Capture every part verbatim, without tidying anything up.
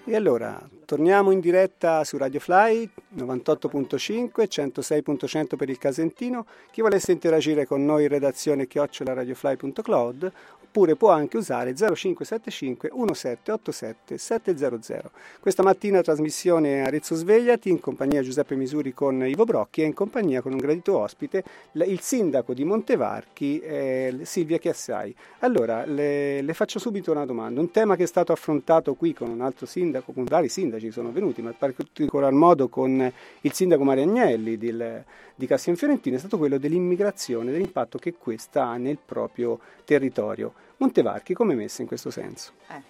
E allora, torniamo in diretta su Radio Fly novantotto punto cinque, centosei punto cento per il Casentino. Chi volesse interagire con noi in redazione chiocciola radiofly punto cloud, oppure può anche usare zero cinque sette cinque uno sette otto sette sette zero zero. Questa mattina trasmissione Arezzo Svegliati in compagnia Giuseppe Misuri con Ivo Brocchi e in compagnia con un gradito ospite il sindaco di Montevarchi eh, Silvia Chiassai. Allora, le, le faccio subito una domanda, un tema che è stato affrontato qui con un altro sindaco, con vari sindaci sono venuti, ma in particolar modo con il sindaco Mariagnelli del, di Castelfiorentino, è stato quello dell'immigrazione, dell'impatto che questa ha nel proprio territorio. Montevarchi come è messa in questo senso? Eh,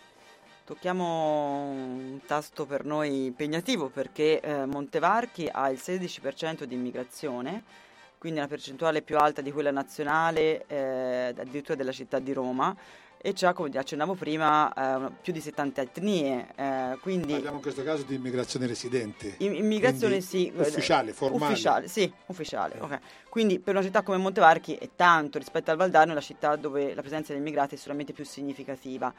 tocchiamo un tasto per noi impegnativo perché eh, Montevarchi ha il sedici per cento di immigrazione, quindi una percentuale più alta di quella nazionale, eh, addirittura della città di Roma, e c'ha, come accennavo prima, eh, più di settanta etnie. Eh, quindi parliamo in questo caso di immigrazione residente. Immigrazione sì. Ufficiale, formale. Ufficiale, sì, ufficiale. Eh. Okay. Quindi per una città come Montevarchi è tanto rispetto al Valdarno, è la città dove la presenza degli immigrati è sicuramente più significativa.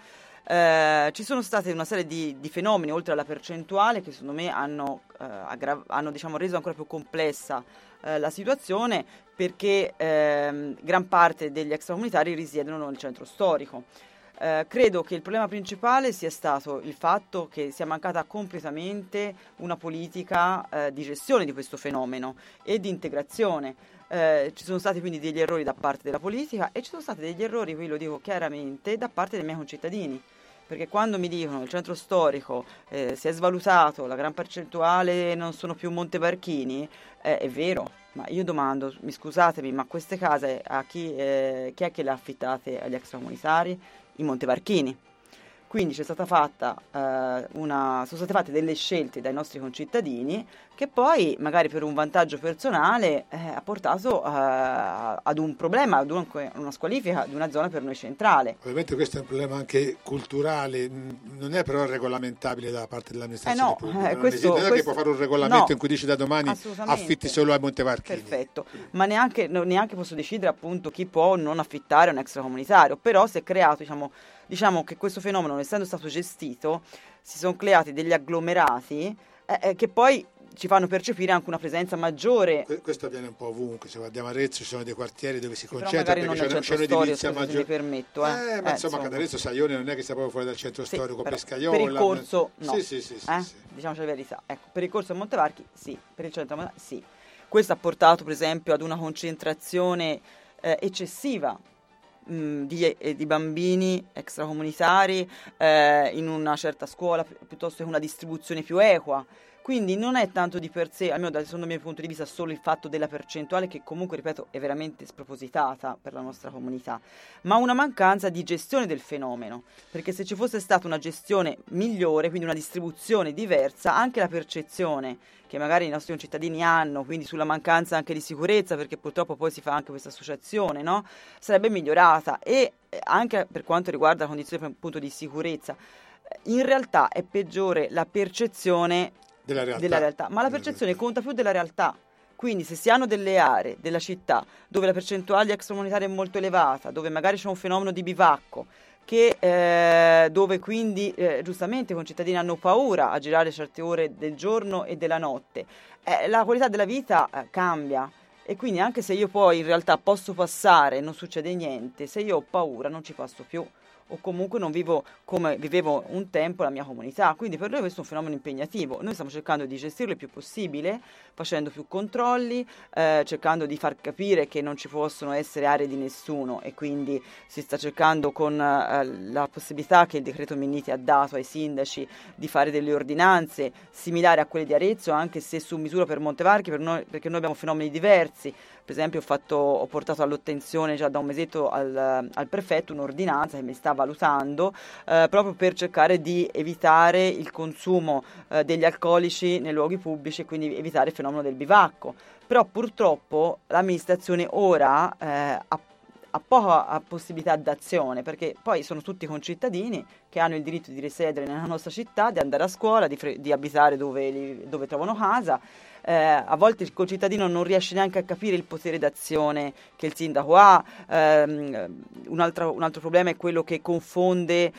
Eh, ci sono state una serie di, di fenomeni, oltre alla percentuale, che secondo me hanno, eh, aggra- hanno diciamo, reso ancora più complessa eh, la situazione, perché ehm, gran parte degli extracomunitari risiedono nel centro storico. Eh, credo che il problema principale sia stato il fatto che sia mancata completamente una politica eh, di gestione di questo fenomeno e di integrazione. Eh, ci sono stati quindi degli errori da parte della politica e ci sono stati degli errori, qui lo dico chiaramente, da parte dei miei concittadini. Perché quando mi dicono il centro storico eh, si è svalutato, la gran percentuale non sono più montevarchini, eh, è vero, ma io domando, mi scusatemi, ma queste case a chi, eh, chi è che le ha affittate agli extracomunitari? I montevarchini. Quindi c'è stata fatta eh, una, sono state fatte delle scelte dai nostri concittadini che poi magari per un vantaggio personale eh, ha portato eh, ad un problema, ad una, una squalifica di una zona per noi centrale. Ovviamente questo è un problema anche culturale, non è però regolamentabile da parte dell'amministrazione eh no, pubblica. Eh, non, questo, non è questo, che può fare un regolamento no, in cui dici da domani affitti solo ai montevarchini. Perfetto, ma neanche, no, neanche posso decidere appunto chi può non affittare un extracomunitario, però si è creato, diciamo, diciamo che questo fenomeno, non essendo stato gestito, si sono creati degli agglomerati eh, eh, che poi ci fanno percepire anche una presenza maggiore. Questo avviene un po' ovunque, se guardiamo a Arezzo ci sono dei quartieri dove si sì, concentra perché c'è, c'è un'edilizia maggiore. Mi permetto, eh. Eh, ma eh, insomma, insomma. Ad Arezzo Saione non è che sia proprio fuori dal centro sì, storico, per, Pescaiola. Per il corso no, sì, sì, sì, sì, eh? sì. Diciamoci la verità. Ecco, per il corso a Montevarchi sì, per il centro sì. Questo ha portato per esempio ad una concentrazione eh, eccessiva Di, eh, di bambini extracomunitari eh, in una certa scuola piuttosto che una distribuzione più equa. Quindi non è tanto di per sé, almeno dal secondo mio punto di vista, solo il fatto della percentuale, che comunque, ripeto, è veramente spropositata per la nostra comunità, ma una mancanza di gestione del fenomeno, perché se ci fosse stata una gestione migliore, quindi una distribuzione diversa, anche la percezione che magari i nostri concittadini hanno, quindi sulla mancanza anche di sicurezza, perché purtroppo poi si fa anche questa associazione, no? Sarebbe migliorata. E anche per quanto riguarda la condizione appunto di sicurezza, in realtà è peggiore la percezione della realtà, della realtà. Ma la percezione conta più della realtà. Quindi se si hanno delle aree della città dove la percentuale di extracomunitari è molto elevata, dove magari c'è un fenomeno di bivacco, che, eh, dove quindi eh, giustamente i concittadini hanno paura a girare certe ore del giorno e della notte, eh, la qualità della vita eh, cambia. E quindi anche se io poi in realtà posso passare e non succede niente, se io ho paura non ci passo più, o comunque non vivo come vivevo un tempo la mia comunità. Quindi per noi questo è un fenomeno impegnativo. Noi stiamo cercando di gestirlo il più possibile, facendo più controlli, eh, cercando di far capire che non ci possono essere aree di nessuno, e quindi si sta cercando con eh, la possibilità che il decreto Minniti ha dato ai sindaci di fare delle ordinanze similari a quelle di Arezzo, anche se su misura per Montevarchi, per noi, perché noi abbiamo fenomeni diversi. Per esempio ho, fatto, ho portato all'attenzione già da un mesetto al, al prefetto un'ordinanza che mi sta valutando eh, proprio per cercare di evitare il consumo eh, degli alcolici nei luoghi pubblici e quindi evitare il fenomeno del bivacco. Però purtroppo l'amministrazione ora eh, ha, ha poca possibilità d'azione, perché poi sono tutti concittadini che hanno il diritto di risiedere nella nostra città, di andare a scuola, di, fre- di abitare dove, li, dove trovano casa. eh, a volte il concittadino non riesce neanche a capire il potere d'azione che il sindaco ha. ehm, un, altro, un altro problema è quello che confonde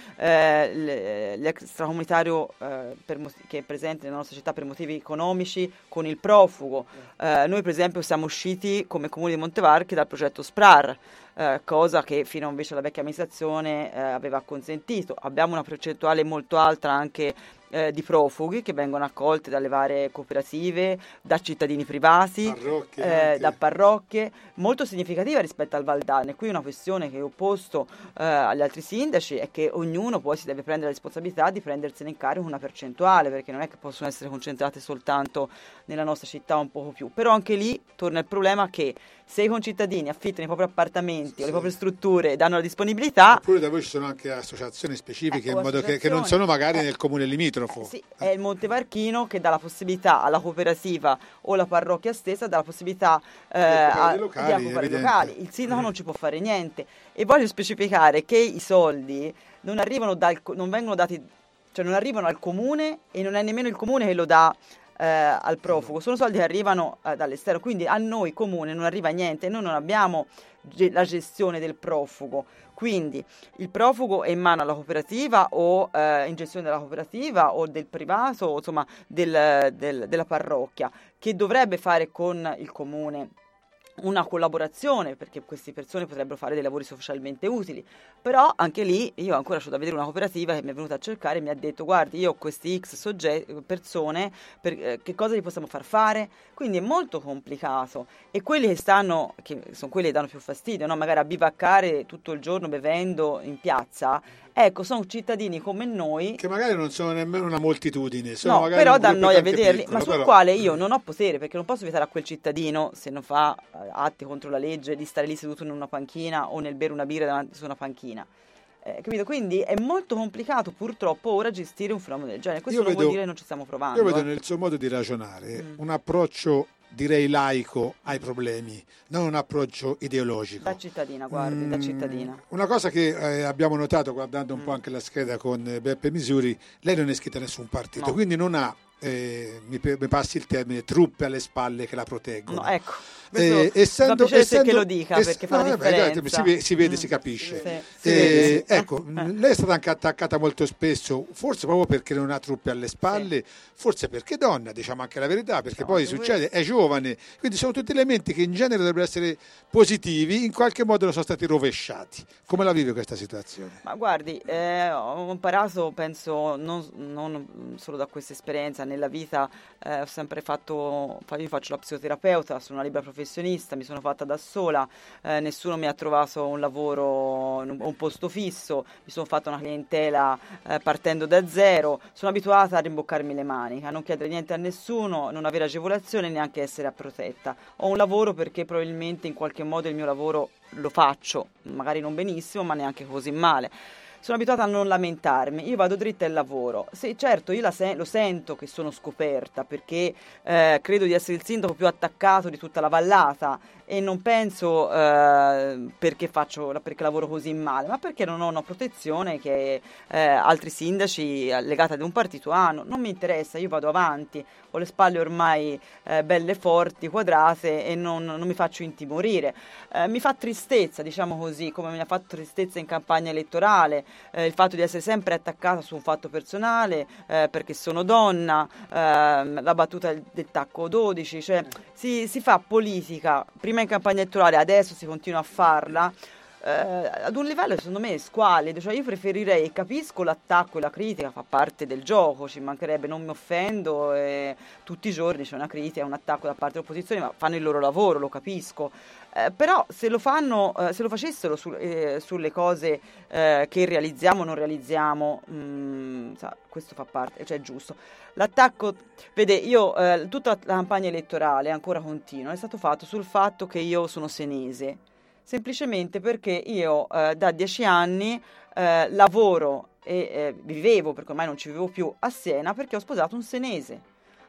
eh, l'extracomunitario eh, per, che è presente nella nostra città per motivi economici con il profugo. Eh, noi per esempio siamo usciti come Comune di Montevarchi dal progetto SPRAR, eh, cosa che fino invece alla vecchia amministrazione eh, aveva consentito. Abbiamo una percentuale molto alta anche eh, di profughi che vengono accolti dalle varie cooperative, da cittadini privati, parrocchie eh, da parrocchie, molto significativa rispetto al Valdane. Qui una questione che ho posto eh, agli altri sindaci è che ognuno poi si deve prendere la responsabilità di prendersene in carico una percentuale, perché non è che possono essere concentrate soltanto nella nostra città un poco più. Però anche lì torna il problema che se i concittadini affittano i propri appartamenti sì. o le proprie strutture e danno la disponibilità... Oppure da voi ci sono anche associazioni specifiche ecco, in modo che, che non sono magari eh, nel comune limitrofo. Eh, sì, è il Montevarchino che dà la possibilità alla cooperativa o la parrocchia stessa, dà la possibilità eh, a, locali, di occupare locali. Il sindaco non ci può fare niente. E voglio specificare che i soldi non arrivano dal, non vengono dati, cioè non arrivano al comune e non è nemmeno il comune che lo dà Eh, al profugo, sono soldi che arrivano eh, dall'esterno, quindi a noi comune non arriva niente, noi non abbiamo ge- la gestione del profugo, quindi il profugo è in mano alla cooperativa o eh, in gestione della cooperativa o del privato, o, insomma del, del, della parrocchia, che dovrebbe fare con il comune una collaborazione, perché queste persone potrebbero fare dei lavori socialmente utili. Però anche lì io ancora ho da vedere una cooperativa che mi è venuta a cercare e mi ha detto: guardi, io ho questi X soggetti, persone, per, eh, che cosa gli possiamo far fare? Quindi è molto complicato, e quelli che stanno, che sono quelli che danno più fastidio, no? Magari a bivaccare tutto il giorno bevendo in piazza, ecco, sono cittadini come noi che magari non sono nemmeno una moltitudine, sono no, magari però un dà noia a vederli, piccolo, ma sul però... quale io non ho potere, perché non posso vietare a quel cittadino, se non fa eh, atti contro la legge, di stare lì seduto in una panchina o nel bere una birra davanti su una panchina. Eh, capito? Quindi è molto complicato purtroppo ora gestire un fenomeno del genere. Questo io non vedo, vuol dire che non ci stiamo provando. Io vedo eh. nel suo modo di ragionare Mm. un approccio, direi, laico ai problemi, non un approccio ideologico. Da cittadina, guardi, Mm, da cittadina. Una cosa che eh, abbiamo notato guardando un Mm. po' anche la scheda con eh, Beppe Misuri, lei non è iscritta a nessun partito, No. quindi non ha, eh, mi, mi passi il termine, truppe alle spalle che la proteggono. No, ecco. Eh, Questo essendo, fa piacere essendo, che lo dica, ess- perché fa no, la vabbè, differenza. si, ve- si vede, Mm. si capisce. Sì, si Eh, vede, sì. ecco, Eh. lei è stata anche attaccata molto spesso, forse proprio perché non ha truppe alle spalle, Sì. forse perché donna, diciamo anche la verità, perché No, poi dove- succede, è giovane, quindi sono tutti elementi che in genere dovrebbero essere positivi, in qualche modo sono stati rovesciati. Come la vive questa situazione? Ma guardi, eh, ho imparato, penso, non, non solo da questa esperienza, nella vita eh, ho sempre fatto, io faccio la psicoterapeuta, sono una libera professionista, mi sono fatta da sola, eh, nessuno mi ha trovato un lavoro, un, un posto fisso, mi sono fatta una clientela eh, partendo da zero, sono abituata a rimboccarmi le maniche, a non chiedere niente a nessuno, non avere agevolazione, neanche essere protetta. Ho un lavoro perché probabilmente in qualche modo il mio lavoro lo faccio, magari non benissimo, ma neanche così male. Sono abituata a non lamentarmi, io vado dritta al lavoro. Sì, certo, io la se- lo sento che sono scoperta, perché eh, credo di essere il sindaco più attaccato di tutta la vallata, e non penso eh, perché faccio, perché lavoro così male, ma perché non ho una protezione che eh, altri sindaci legati ad un partito hanno. Non mi interessa, io vado avanti, ho le spalle ormai eh, belle forti, quadrate, e non, non mi faccio intimorire. Eh, mi fa tristezza, diciamo così, come mi ha fatto tristezza in campagna elettorale, eh, il fatto di essere sempre attaccata su un fatto personale, eh, perché sono donna, eh, la battuta del, del tacco dodici, cioè si, si fa politica prima in campagna elettorale, adesso si continua a farla eh, ad un livello secondo me squallido. Cioè io preferirei, capisco l'attacco e la critica, fa parte del gioco, ci mancherebbe, non mi offendo, eh, tutti i giorni c'è una critica, un attacco da parte dell'opposizione, ma fanno il loro lavoro, lo capisco. Eh, però se lo fanno, eh, se lo facessero su, eh, sulle cose eh, che realizziamo o non realizziamo, mh, sa, questo fa parte, cioè è giusto. L'attacco, vede, io eh, tutta la campagna elettorale ancora continua, è stato fatto sul fatto che io sono senese, semplicemente perché io eh, da dieci anni eh, lavoro e eh, vivevo, perché ormai non ci vivevo più, a Siena, perché ho sposato un senese.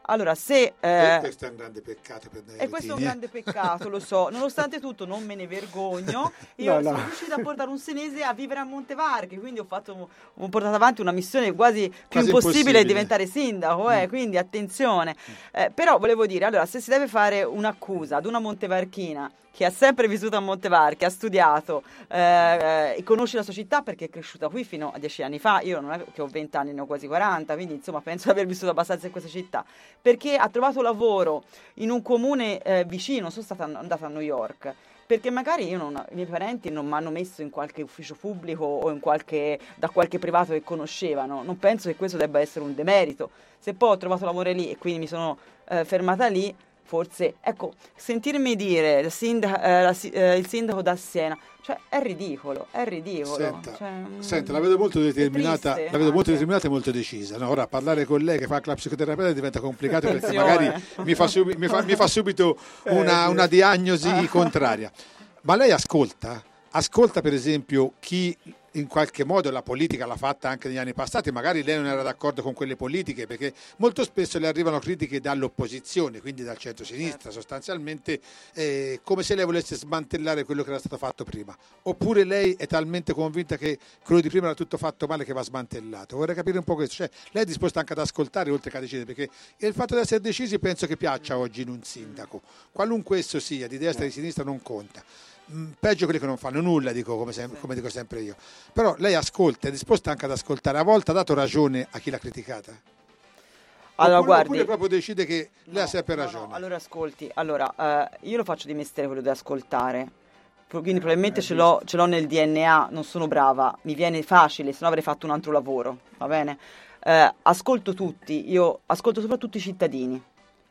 Allora, se... Eh, questo è un grande peccato per noi. E questo è un grande peccato, lo so. Nonostante tutto non me ne vergogno. Io no, sono no. riuscita a portare un senese a vivere a Montevarchi, quindi ho, fatto, ho portato avanti una missione quasi più Quasi impossibile, impossibile. diventare sindaco, eh, Mm. quindi attenzione. Eh, però volevo dire, allora, se si deve fare un'accusa ad una montevarchina che ha sempre vissuto a Montevarchi, ha studiato eh, e conosce la sua città perché è cresciuta qui fino a dieci anni fa, io non è che ho venti anni, ne ho quasi quaranta, quindi insomma penso di aver vissuto abbastanza in questa città, perché ha trovato lavoro in un comune eh, vicino, sono stata andata a New York, perché magari io non, i miei parenti non mi hanno messo in qualche ufficio pubblico o in qualche, da qualche privato che conoscevano, non penso che questo debba essere un demerito. Se poi ho trovato lavoro lì e quindi mi sono eh, fermata lì, forse, ecco, sentirmi dire il sindaco, eh, la, eh, il sindaco da Siena, cioè è ridicolo, è ridicolo. Senta, cioè, mm, senta, la vedo molto determinata, triste la vedo molto anche. determinata e molto decisa. No, ora parlare con lei che fa la psicoterapeuta diventa complicato perché Attenzione. magari mi fa, subi- mi fa- mi fa subito una, Eh, una diagnosi contraria. Ma lei ascolta? Ascolta per esempio chi in qualche modo la politica l'ha fatta anche negli anni passati, magari lei non era d'accordo con quelle politiche perché molto spesso le arrivano critiche dall'opposizione, quindi dal centro-sinistra, Certo. sostanzialmente eh, come se lei volesse smantellare quello che era stato fatto prima, oppure lei è talmente convinta che quello di prima era tutto fatto male che va smantellato. Vorrei capire un po' questo, cioè lei è disposta anche ad ascoltare oltre che a decidere, perché il fatto di essere decisi penso che piaccia oggi in un sindaco, qualunque esso sia, di destra o di sinistra non conta. Peggio quelli che non fanno nulla, dico come, sem- come dico sempre io. Però lei ascolta, è disposta anche ad ascoltare. A volte ha dato ragione a chi l'ha criticata? Allora, oppure, guardi, oppure proprio decide che lei no, ha sempre no, ragione? no, allora ascolti, allora eh, io lo faccio di mestiere quello di ascoltare, quindi probabilmente ce l'ho, ce l'ho nel D N A, non sono brava, mi viene facile, se no avrei fatto un altro lavoro, va bene? Eh, ascolto tutti, io ascolto soprattutto i cittadini.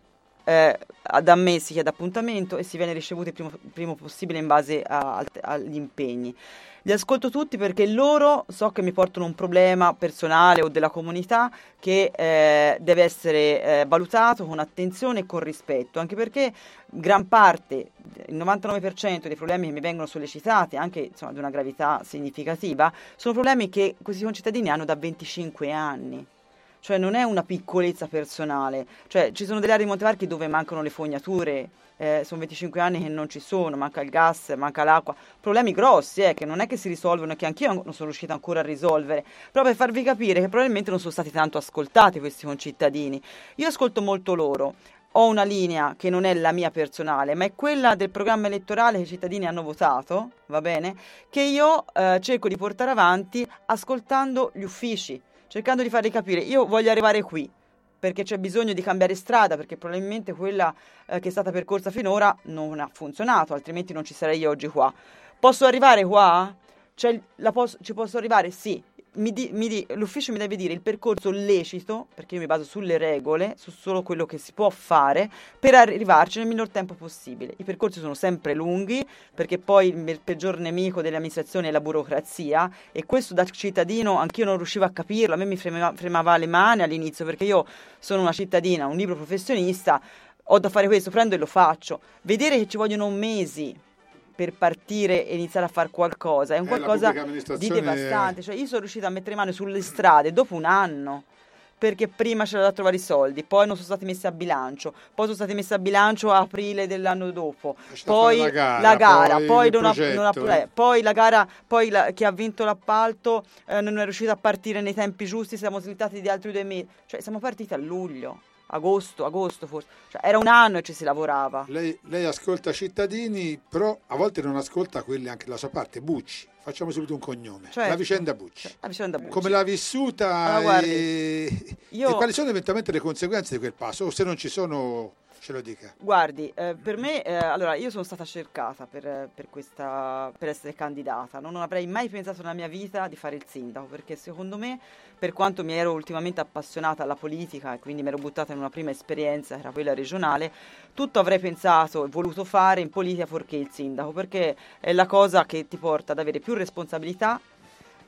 Eh, da me si chiede appuntamento e si viene ricevuto il primo, primo possibile in base a- a- agli impegni. Li ascolto tutti perché loro so che mi portano un problema personale o della comunità che eh, deve essere eh, valutato con attenzione e con rispetto, anche perché gran parte, il novantanove per cento dei problemi che mi vengono sollecitati, anche insomma, di una gravità significativa, sono problemi che questi concittadini hanno da venticinque anni. Cioè non è una piccolezza personale, cioè ci sono delle aree di Montevarchi dove mancano le fognature, eh, sono venticinque anni che non ci sono, manca il gas, manca l'acqua, problemi grossi eh, che non è che si risolvono e che anch'io non sono riuscita ancora a risolvere, però per farvi capire che probabilmente non sono stati tanto ascoltati questi concittadini. Io ascolto molto loro, ho una linea che non è la mia personale, ma è quella del programma elettorale che i cittadini hanno votato, va bene, che io eh, cerco di portare avanti ascoltando gli uffici, cercando di farli capire, io voglio arrivare qui, perché c'è bisogno di cambiare strada, perché probabilmente quella eh, che è stata percorsa finora non ha funzionato, altrimenti non ci sarei io oggi qua. Posso arrivare qua? Cioè, la posso, ci posso arrivare? Sì. Mi di, mi di, l'ufficio mi deve dire il percorso lecito, perché io mi baso sulle regole, su solo quello che si può fare, per arrivarci nel minor tempo possibile. I percorsi sono sempre lunghi, perché poi il peggior nemico delle amministrazioni è la burocrazia, e questo da cittadino anch'io non riuscivo a capirlo, a me mi fremava, fremava le mani all'inizio, perché io sono una cittadina, un libero professionista, ho da fare questo, prendo e lo faccio. Vedere che ci vogliono mesi per partire e iniziare a fare qualcosa è un Eh, qualcosa la pubblica di amministrazione devastante. Cioè io sono riuscita a mettere mano sulle strade dopo un anno, perché prima c'era da trovare i soldi, poi non sono stati messi a bilancio, poi sono stati messi a bilancio a aprile dell'anno dopo, Lasciate poi fare la gara, la gara, poi poi, il non ha, progetto, non ha- eh. eh, poi la gara, poi la- chi ha vinto l'appalto eh, non è riuscito a partire nei tempi giusti, siamo slittati di altri due mesi, cioè siamo partiti a luglio. Agosto, agosto forse, cioè, era un anno e ci si lavorava. Lei, lei ascolta cittadini, però a volte non ascolta quelli anche della sua parte. Bucci, facciamo subito un cognome. Certo. La vicenda Bucci. Cioè, la vicenda Bucci. Come l'ha vissuta Allora, guardi, e... io- e quali sono eventualmente le conseguenze di quel passo? O se non ci sono, ce lo dica. Guardi, eh, per me, eh, allora io sono stata cercata per, per questa, per essere candidata, non avrei mai pensato nella mia vita di fare il sindaco, perché secondo me, per quanto mi ero ultimamente appassionata alla politica e quindi mi ero buttata in una prima esperienza, che era quella regionale, tutto avrei pensato e voluto fare in politica fuorché il sindaco, perché è la cosa che ti porta ad avere più responsabilità,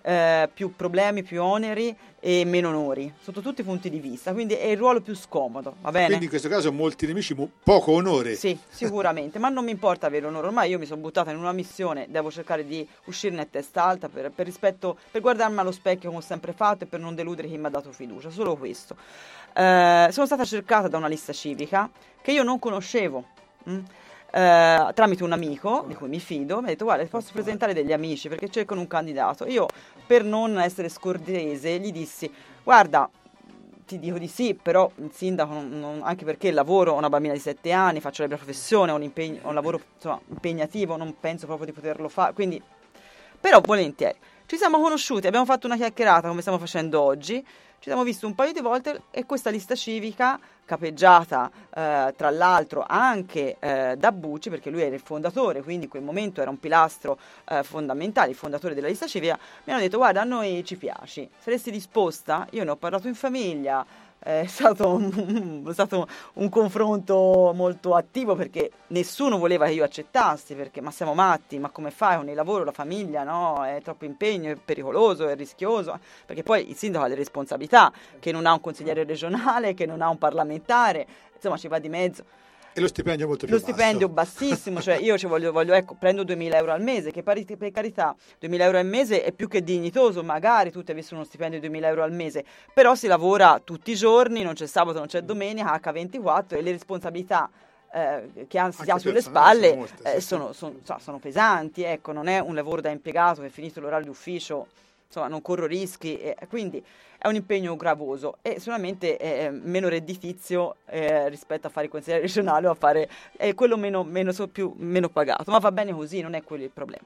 eh, più problemi, più oneri e meno onori, sotto tutti i punti di vista, quindi è il ruolo più scomodo, va bene? Quindi in questo caso molti nemici, mo- poco onore. Sì, sicuramente, ma non mi importa avere onore, ormai io mi sono buttata in una missione, devo cercare di uscirne a testa alta per, per rispetto, per guardarmi allo specchio come ho sempre fatto e per non deludere chi mi ha dato fiducia, solo questo. Eh, sono stata cercata da una lista civica che io non conoscevo, mh? Eh, tramite un amico di cui mi fido, mi ha detto guarda, posso presentare degli amici perché cercano un candidato. Io, per non essere scordese, gli dissi guarda, ti dico di sì, però il sindaco non, non, anche perché lavoro, ho una bambina di sette anni, faccio la mia professione, ho un, impegno, ho un lavoro insomma, impegnativo, non penso proprio di poterlo fare, quindi però volentieri. Ci siamo conosciuti, abbiamo fatto una chiacchierata come stiamo facendo oggi, ci siamo visti un paio di volte e questa lista civica, capeggiata eh, tra l'altro anche eh, da Bucci, perché lui era il fondatore, quindi in quel momento era un pilastro eh, fondamentale, il fondatore della lista civica, mi hanno detto guarda, a noi ci piaci, saresti disposta? Io ne ho parlato in famiglia, è stato un, è stato un confronto molto attivo perché nessuno voleva che io accettassi, perché ma siamo matti, ma come fai con il lavoro, la famiglia, no? È troppo impegno, è pericoloso, è rischioso, perché poi il sindaco ha le responsabilità, che non ha un consigliere regionale, che non ha un parlamentare, insomma ci va di mezzo. E lo stipendio è molto più Lo basso. stipendio bassissimo, cioè io ci voglio, voglio ecco, prendo duemila euro al mese, che pari, per carità, duemila euro al mese è più che dignitoso, magari tutti avessero uno stipendio di duemila euro al mese, però si lavora tutti i giorni, non c'è sabato, non c'è domenica, acca ventiquattro e le responsabilità eh, che ha, si ha sulle spalle sono, molte, eh, sì, sono, sì. Sono, sono, sono pesanti, ecco, non è un lavoro da impiegato che finito l'orario d'ufficio, insomma non corro rischi, e quindi è un impegno gravoso e sicuramente è meno redditizio eh, rispetto a fare il consigliere regionale o a fare è quello meno, meno, so, più, meno pagato, ma va bene così, non è quello il problema.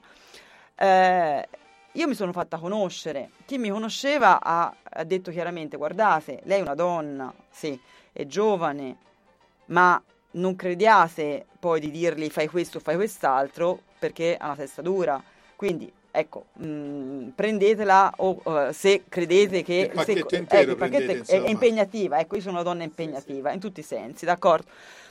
Eh, io mi sono fatta conoscere, chi mi conosceva ha, ha detto chiaramente guardate, lei è una donna, sì, è giovane, ma non crediate poi di dirgli fai questo o fai quest'altro perché ha una testa dura, quindi ecco, mh, prendetela o uh, se credete che il pacchetto se, intero ecco, il pacchetto prendete, è, è impegnativa, ecco, io sono una donna impegnativa, sì, sì, in tutti i sensi, d'accordo?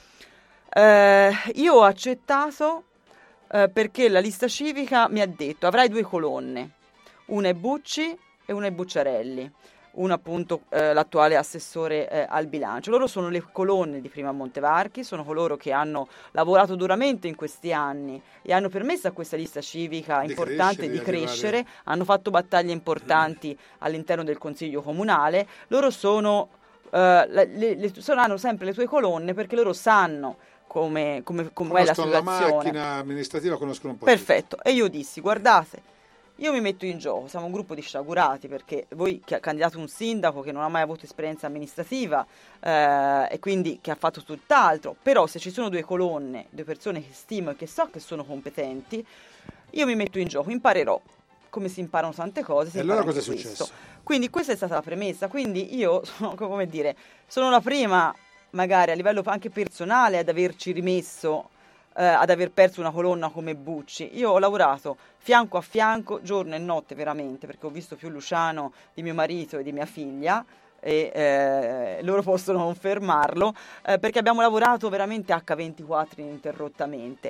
Eh, io ho accettato eh, perché la lista civica mi ha detto avrai due colonne, una è Bucci e una è Bucciarelli, uno appunto eh, l'attuale assessore eh, al bilancio. Loro sono le colonne di Prima Montevarchi, sono coloro che hanno lavorato duramente in questi anni e hanno permesso a questa lista civica di importante crescere, di di crescere, arrivare. hanno fatto battaglie importanti all'interno del Consiglio Comunale. Loro sono, eh, le, le, sono hanno sempre le tue colonne perché loro sanno come, come, come è la situazione. Conoscono la macchina amministrativa, conoscono un po'. Perfetto, e io dissi, guardate, io mi metto in gioco, siamo un gruppo di sciagurati perché voi che ha candidato un sindaco che non ha mai avuto esperienza amministrativa eh, e quindi che ha fatto tutt'altro, però se ci sono due colonne, due persone che stimo e che so che sono competenti, io mi metto in gioco, imparerò come si imparano tante cose. Si e allora cosa è questo. successo? Quindi questa è stata la premessa, quindi io sono, come dire, sono la prima magari a livello anche personale ad averci rimesso Eh, ad aver perso una colonna come Bucci. Io ho lavorato fianco a fianco, giorno e notte veramente, perché ho visto più Luciano di mio marito e di mia figlia, e eh, loro possono confermarlo, eh, perché abbiamo lavorato veramente acca ventiquattro ininterrottamente.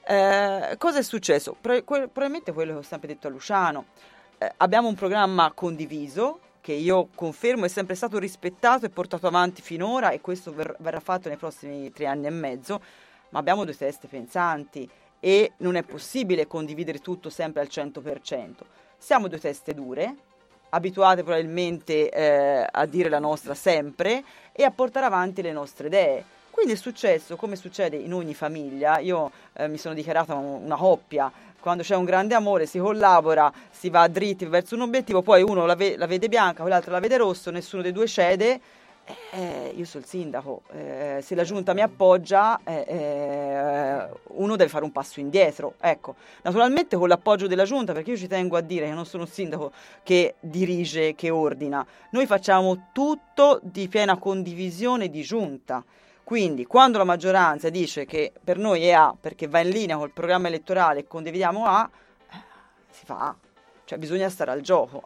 Eh, cosa è successo? Pro- que- probabilmente quello che ho sempre detto a Luciano. Eh, abbiamo un programma condiviso, che io confermo è sempre stato rispettato e portato avanti finora, e questo ver- verrà fatto nei prossimi tre anni e mezzo, ma abbiamo due teste pensanti e non è possibile condividere tutto sempre al cento per cento. Siamo due teste dure, abituate probabilmente eh, a dire la nostra sempre e a portare avanti le nostre idee. Quindi è successo, come succede in ogni famiglia, io eh, mi sono dichiarata una coppia, quando c'è un grande amore si collabora, si va dritti verso un obiettivo, poi uno la, ve- la vede bianca, quell'altro la vede rosso, nessuno dei due cede. Eh, io sono il sindaco, eh, se la giunta mi appoggia eh, eh, uno deve fare un passo indietro, ecco, naturalmente con l'appoggio della giunta, perché io ci tengo a dire che non sono un sindaco che dirige, che ordina, noi facciamo tutto di piena condivisione di giunta, quindi quando la maggioranza dice che per noi è A perché va in linea col programma elettorale e condividiamo A, eh, si fa A, cioè bisogna stare al gioco, ecco.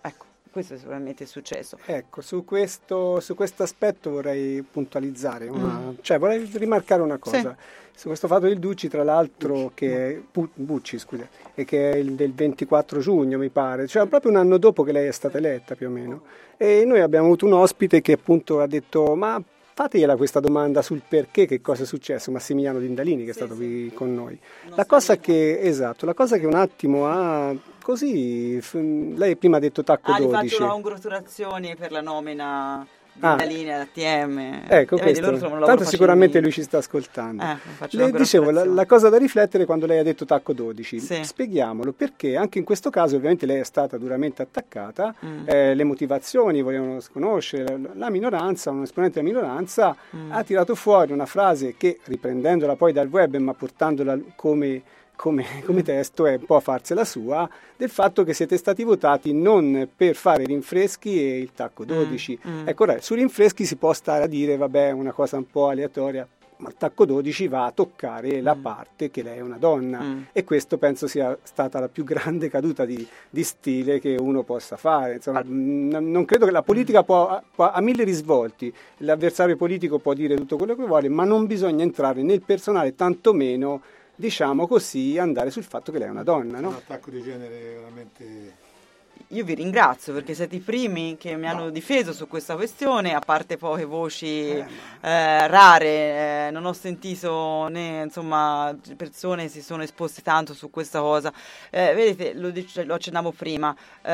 questo sicuramente è successo. Ecco, su questo su questo aspetto vorrei puntualizzare, una, Mm. cioè vorrei rimarcare una cosa. Sì. Su questo fatto del Ducci, tra l'altro, che è, Bu- Bucci, scusa, e che è il del ventiquattro giugno, mi pare, cioè proprio un anno dopo che lei è stata eletta più o meno. E noi abbiamo avuto un ospite che appunto ha detto: ma fategliela questa domanda sul perché, che cosa è successo, Massimiliano Dindalini, che è stato qui con noi. La cosa che, esatto, la cosa che un attimo ha così, f- lei prima ha detto tacco Ah, gli dodici. faccio una congratulazione per la nomina di Ah. Dindalini all'A T M. Ecco, Eh, vedi, questo. loro trovano un lavoro Tanto sicuramente facilmente. lui ci sta ascoltando. Eh, faccio Le una dicevo, la, congratulazione. la cosa da riflettere quando lei ha detto tacco dodici, Sì. spieghiamolo, perché anche in questo caso ovviamente lei è stata duramente attaccata, Mm. eh, le motivazioni volevano conoscere, la, la minoranza, un esponente della minoranza Mm. ha tirato fuori una frase che, riprendendola poi dal web ma portandola come... Come, come testo è un po' a farsela sua, del fatto che siete stati votati non per fare rinfreschi e il tacco dodici. Mm, mm. Ecco, ora, su rinfreschi si può stare a dire, vabbè, una cosa un po' aleatoria, ma il tacco dodici va a toccare la Mm. parte che lei è una donna. Mm. E questo penso sia stata la più grande caduta di, di stile che uno possa fare. Insomma, mh, non credo che la politica può, può- ha mille risvolti, l'avversario politico può dire tutto quello che vuole, ma non bisogna entrare nel personale, tantomeno, diciamo così, andare sul fatto che lei è una donna, Un no? attacco di genere veramente... Io vi ringrazio perché siete i primi che mi hanno No. difeso su questa questione, a parte poche voci Eh, eh, rare, eh, non ho sentito né insomma persone si sono esposte tanto su questa cosa. Eh, vedete, lo, dic- lo accennavo prima,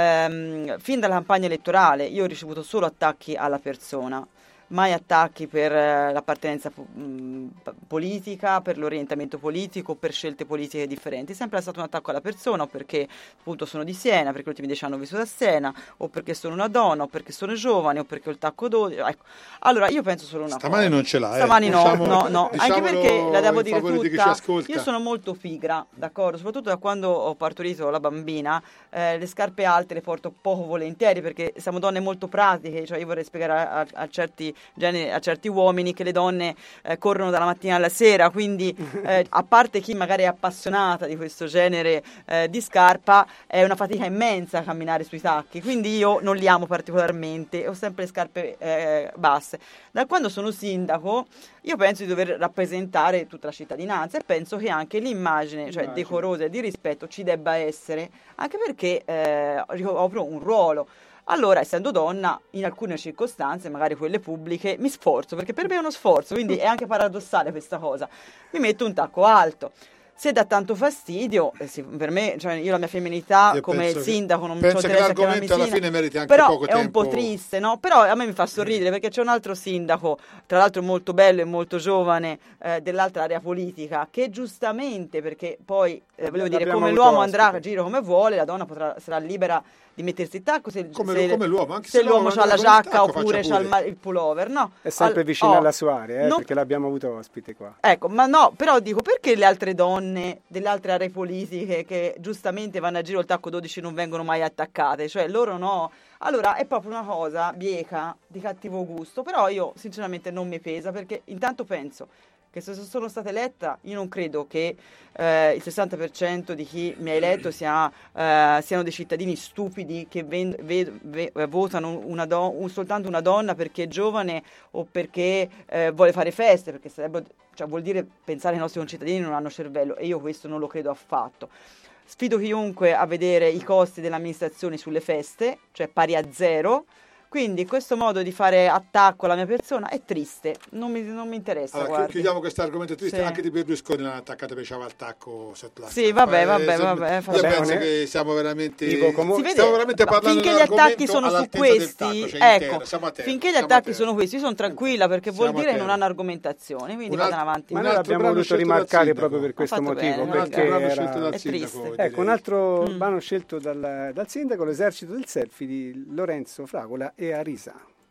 ehm, fin dalla campagna elettorale io ho ricevuto solo attacchi alla persona. Mai attacchi per eh, l'appartenenza po- mh, p- politica, per l'orientamento politico, per scelte politiche differenti. Sempre è stato un attacco alla persona, o perché appunto sono di Siena, perché gli ultimi dieci anni ho vissuto a Siena, o perché sono una donna, o perché sono giovane, o perché ho il tacco dodici. Ecco. Allora, io penso solo una Stamani cosa. non ce l'ha, eh. Stamani no, Diciamo- no, no. Anche diciamolo perché la devo in dire favore di chi ci tutta, ascolta. io sono molto pigra, d'accordo? Soprattutto da quando ho partorito la bambina, eh, le scarpe alte le porto poco volentieri, perché siamo donne molto pratiche, cioè io vorrei spiegare a, a- a certi generi, a certi uomini che le donne eh, corrono dalla mattina alla sera, quindi eh, a parte chi magari è appassionata di questo genere eh, di scarpa, è una fatica immensa camminare sui tacchi, quindi io non li amo particolarmente, ho sempre le scarpe eh, basse. Da quando sono sindaco io penso di dover rappresentare tutta la cittadinanza e penso che anche l'immagine, cioè Immagine. decorosa e di rispetto, ci debba essere, anche perché eh, ricopro un ruolo. Allora, essendo donna, in alcune circostanze, magari quelle pubbliche, mi sforzo, perché per me è uno sforzo, quindi è anche paradossale questa cosa. Mi metto un tacco alto. Se dà tanto fastidio, eh sì, per me, cioè io la mia femminilità Io come il penso che- sindaco non mi penso ci che interessa che la l'argomento alla misina, fine meriti anche però poco è un tempo. po' triste, no? Però a me mi fa sorridere perché c'è un altro sindaco, tra l'altro molto bello e molto giovane, eh, dell'altra area politica, che giustamente, perché poi eh, volevo dire, L'abbiamo come avuto l'uomo ospite. andrà a giro come vuole, la donna potrà, sarà libera di mettersi il tacco se, Come, se- come l'uomo, anche se se l'uomo l'uomo ha la andrà con il giacca tacco, oppure faccia c'ha il, pure. ma- il pullover, no? È sempre Al- vicino oh, alla sua area, eh, non- perché l'abbiamo avuto ospite qua. Ecco, ma no, però dico, perché le altre donne delle altre aree politiche che giustamente vanno a giro il tacco dodici non vengono mai attaccate? Cioè, loro no. Allora, è proprio una cosa bieca, di cattivo gusto, però io sinceramente non mi pesa, perché intanto penso che se sono stata eletta, io non credo che eh, il sessanta per cento di chi mi ha eletto sia, eh, siano dei cittadini stupidi che ven- ve- ve- votano una do- un- soltanto una donna perché è giovane o perché eh, vuole fare feste, perché sarebbe, cioè, vuol dire pensare che i nostri concittadini non hanno cervello, e io questo non lo credo affatto. Sfido chiunque a vedere i costi dell'amministrazione sulle feste, cioè pari a zero. Quindi questo modo di fare attacco alla mia persona è triste, non mi, non mi interessa. Allora, guardi. chiudiamo questo argomento triste. Sì. Anche di Berlusconi l'hanno attaccato perché c'aveva il tacco sotto la Sì, scarpa. vabbè, vabbè, Eh, se- vabbè, Io facciamo- penso Bene. che siamo veramente... Dico, comu- Si vede, stiamo veramente ma parlando finché di gli un attacchi argomento sono su all'altezza del questi, tacco, cioè in ecco, terra. Siamo a terra, finché gli siamo a attacchi terra. sono questi, io sono tranquilla perché vuol Siamo a dire che non terra. hanno argomentazioni, quindi Un altro- vadano avanti. Ma Un noi altro l'abbiamo brano voluto scelto dal rimarcare sindaco. proprio per questo fatto motivo, bene, Un altro perché brano era- scelto dal è sindaco. triste. direi. Ecco, un altro Mm. brano scelto dal, dal sindaco, l'esercito del selfie di Lorenzo Fragola e Arisa.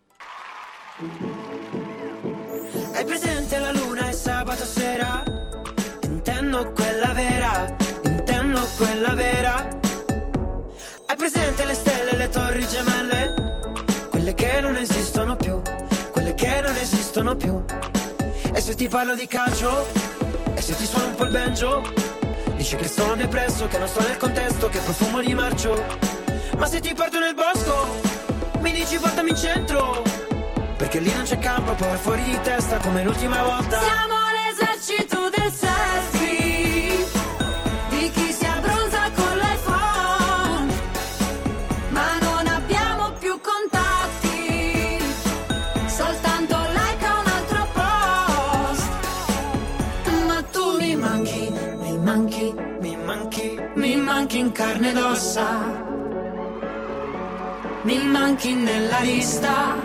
Hai presente la luna e sabato sera? Intendo quella vera, intendo quella vera. Hai presente le stelle e le torri gemelle? Quelle che non esistono più, quelle che non esistono più. E se ti parlo di calcio? E se ti suono un po' il banjo? Dici che sono depresso, che non sto nel contesto, che profumo di marcio. Ma se ti porto nel bosco Mi dici portami in centro, perché lì non c'è campo, poi fuori di testa come l'ultima volta. Siamo l'esercito del selfie, di chi si abbronza con l'iPhone, ma non abbiamo più contatti, soltanto like a un altro post. Ma tu mi manchi, mi manchi, Mi manchi, mi manchi in carne ed ossa, mi manchi nella lista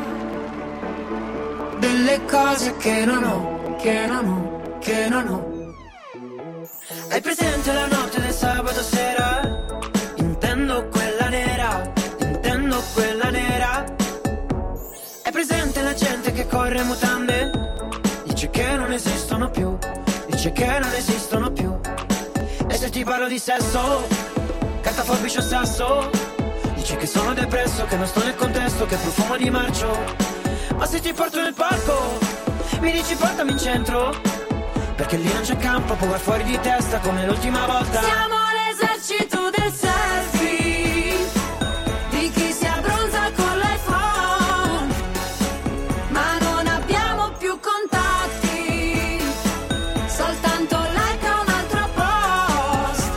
delle cose che non ho, che non ho, che non ho. hai presente la notte del sabato sera? Intendo quella nera, intendo quella nera. Hai presente la gente che corre in mutande? Dice che non esistono più, dice che non esistono più. E se ti parlo di sesso, carta, forbice o sasso, dici che sono depresso, che non sto nel contesto, che profumo di marcio. Ma se ti porto nel parco, mi dici portami in centro, perché lì non c'è campo, può vai fuori di testa come l'ultima volta. Siamo l'esercito del selfie, di chi si abbronza con l'iPhone, ma non abbiamo più contatti, soltanto like a un altro post.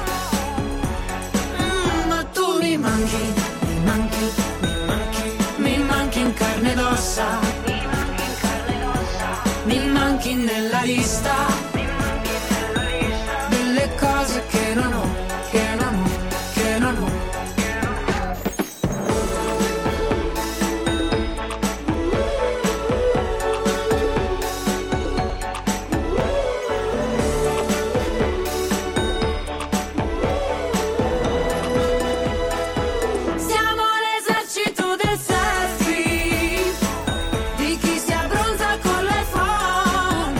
Mm, ma tu mi manchi, mi manchi, Mi manchi, mi manchi in carne ed ossa, mi manchi nella lista delle cose che non ho, che non ho, che non ho. Siamo l'esercito del selfie, di chi si abbronza con l'iPhone,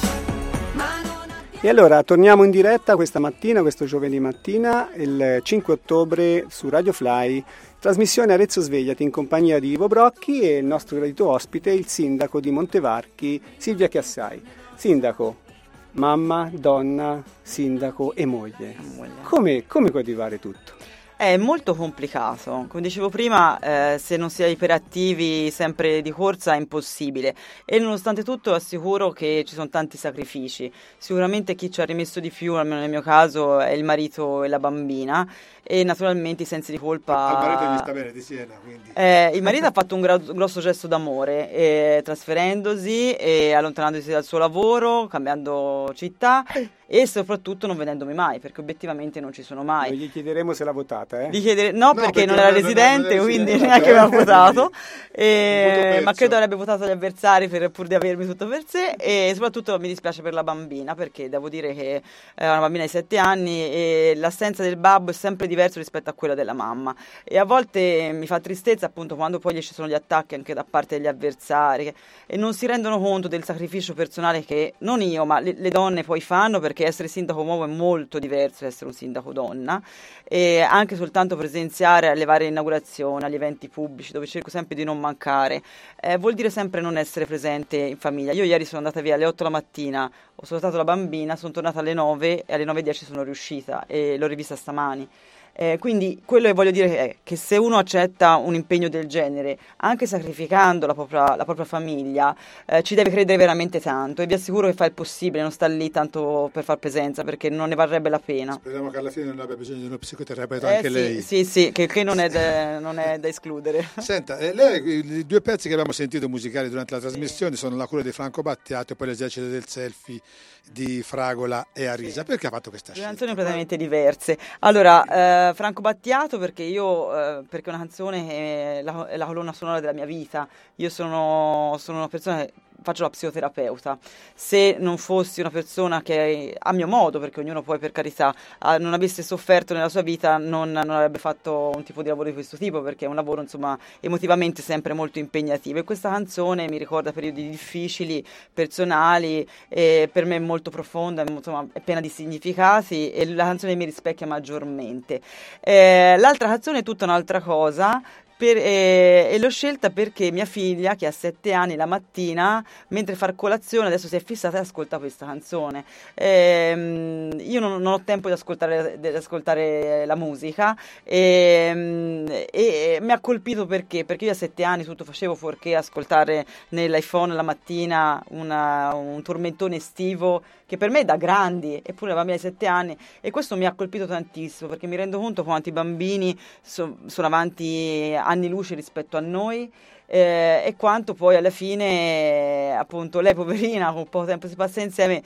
ma non abbiamo. E allora torniamo in diretta questa mattina, questo giovedì mattina, il cinque ottobre su Radio Fly, trasmissione Arezzo Svegliati in compagnia di Ivo Brocchi e il nostro gradito ospite, il sindaco di Montevarchi, Silvia Chiassai. Sindaco, mamma, donna, sindaco e moglie. Moglie. Come, come coltivare tutto? È molto complicato, come dicevo prima, eh, se non si è iperattivi sempre di corsa è impossibile e nonostante tutto assicuro che ci sono tanti sacrifici. Sicuramente chi ci ha rimesso di più, almeno nel mio caso, è il marito e la bambina e naturalmente i sensi di colpa. Al marito gli sta bene di Siena, quindi. Eh, il marito ha fatto un gra- grosso gesto d'amore, eh, trasferendosi e allontanandosi dal suo lavoro, cambiando città e soprattutto non vedendomi mai, perché obiettivamente non ci sono mai. Noi gli chiederemo se l'ha votata, eh? Di chiedere, no, No, perché, perché non era non- non- residente, non era quindi residente, neanche aveva quindi- votato, Un e- voto perso. ma credo avrebbe votato gli avversari per, pur di avermi tutto per sé e soprattutto mi dispiace per la bambina, perché devo dire che è una bambina di sette anni e l'assenza del babbo è sempre diverso rispetto a quella della mamma e a volte mi fa tristezza appunto quando poi ci sono gli attacchi anche da parte degli avversari che- e non si rendono conto del sacrificio personale che non io ma le, le donne poi fanno, perché essere sindaco uomo è molto diverso da essere un sindaco donna e anche soltanto presenziare alle varie inaugurazioni, agli eventi pubblici dove cerco sempre di non mancare, eh, vuol dire sempre non essere presente in famiglia. Io ieri sono andata via alle otto la mattina, ho salutato la bambina, sono tornata alle nove e alle nove e dieci sono riuscita e l'ho rivista stamani. Eh, quindi quello che voglio dire è che se uno accetta un impegno del genere, anche sacrificando la propria, la propria famiglia, eh, ci deve credere veramente tanto e vi assicuro che fa il possibile, non sta lì tanto per far presenza, perché non ne varrebbe la pena. Speriamo che alla fine non abbia bisogno di uno psicoterapeuta Eh, anche sì, lei. Sì, sì, che, che non, è da, non è da escludere. Senta, eh, lei, i due pezzi che abbiamo sentito musicali durante la trasmissione sono La cura di Franco Battiato e poi L'esercito del selfie di Fragola e Arisa. Perché ha fatto questa Due scelta? canzoni completamente diverse. Allora, eh, Franco Battiato perché io, eh, perché è una canzone che è la, è la colonna sonora della mia vita. Io sono, sono una persona che faccio la psicoterapeuta. Se non fossi una persona che a mio modo, perché ognuno poi per carità ah, non avesse sofferto nella sua vita, non, non avrebbe fatto un tipo di lavoro di questo tipo, perché è un lavoro insomma emotivamente sempre molto impegnativo e questa canzone mi ricorda periodi difficili, personali e per me molto profonda, insomma è piena di significati e la canzone mi rispecchia maggiormente. Eh, l'altra canzone è tutta un'altra cosa, Per, eh, e l'ho scelta perché mia figlia, che ha sette anni, la mattina, mentre far colazione, adesso si è fissata e ascolta questa canzone. Eh, io non, non ho tempo di ascoltare, di ascoltare la musica e, e mi ha colpito perché? Perché io a sette anni tutto facevo fuorché ascoltare nell'iPhone la mattina una, un tormentone estivo che per me è da grandi, eppure la bambina di sette anni, e questo mi ha colpito tantissimo perché mi rendo conto quanti bambini so, sono avanti anni luce rispetto a noi, eh, e quanto poi alla fine, eh, appunto, lei poverina con poco tempo si passa insieme,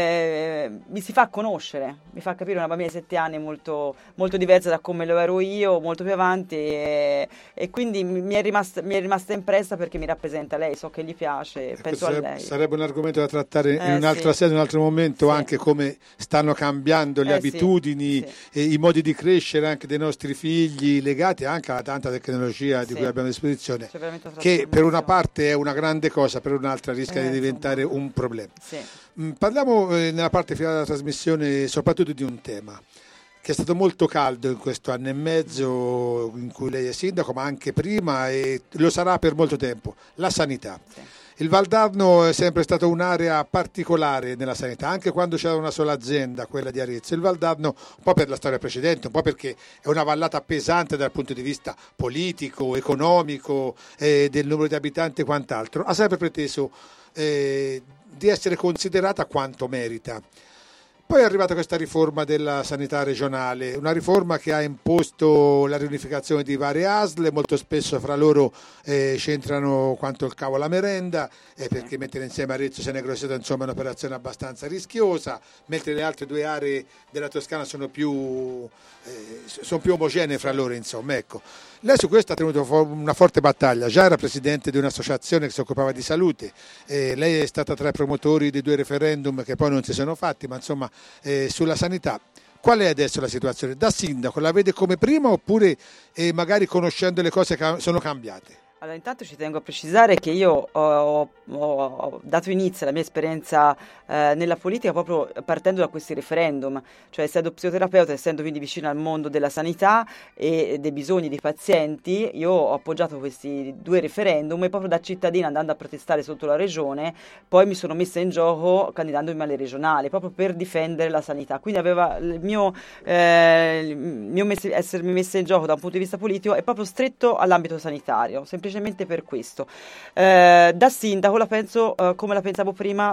eh, mi si fa conoscere, mi fa capire una bambina di sette anni molto, molto diversa da come lo ero io, molto più avanti, e, e quindi mi è, rimasta, mi è rimasta impressa perché mi rappresenta lei, so che gli piace, ecco, penso sarebbe, a lei. Sarebbe un argomento da trattare eh, in un'altra sì. sede, in un altro momento, sì. anche come stanno cambiando le eh, abitudini, sì, sì. e i modi di crescere anche dei nostri figli, legati anche alla tanta tecnologia di sì. cui abbiamo a disposizione, C'è che per una parte è una grande cosa, per un'altra rischia eh, di diventare insomma. un problema. Sì. Mm, parliamo eh, nella parte finale della trasmissione soprattutto di un tema che è stato molto caldo in questo anno e mezzo in cui lei è sindaco, ma anche prima, e lo sarà per molto tempo: la sanità. Sì. Il Valdarno è sempre stata un'area particolare nella sanità, anche quando c'era una sola azienda, quella di Arezzo. Il Valdarno, un po' per la storia precedente, un po' perché è una vallata pesante dal punto di vista politico, economico, eh, del numero di abitanti e quant'altro, ha sempre preteso eh, di essere considerata quanto merita. Poi è arrivata questa riforma della sanità regionale, una riforma che ha imposto la riunificazione di varie A S L, molto spesso fra loro eh, c'entrano quanto il cavo alla merenda, eh, perché mettere insieme Arezzo e Negro insomma è un'operazione abbastanza rischiosa, mentre le altre due aree della Toscana sono più, eh, sono più omogenee fra loro, insomma, ecco. Lei su questo ha tenuto una forte battaglia, già era presidente di un'associazione che si occupava di salute, eh, lei è stata tra i promotori dei due referendum che poi non si sono fatti, ma insomma eh, sulla sanità. Qual è adesso la situazione? Da sindaco la vede come prima oppure eh, magari conoscendo le cose che sono cambiate? Allora, intanto ci tengo a precisare che io ho, ho, ho dato inizio alla mia esperienza eh, nella politica proprio partendo da questi referendum, cioè essendo psicoterapeuta, essendo quindi vicino al mondo della sanità e dei bisogni dei pazienti, io ho appoggiato questi due referendum e proprio da cittadina, andando a protestare sotto la regione, poi mi sono messa in gioco candidandomi alle regionali, proprio per difendere la sanità. Quindi aveva il mio, eh, il mio mess- essermi messa in gioco da un punto di vista politico è proprio stretto all'ambito sanitario, semplicemente per questo. Eh, da sindaco la penso eh, come la pensavo prima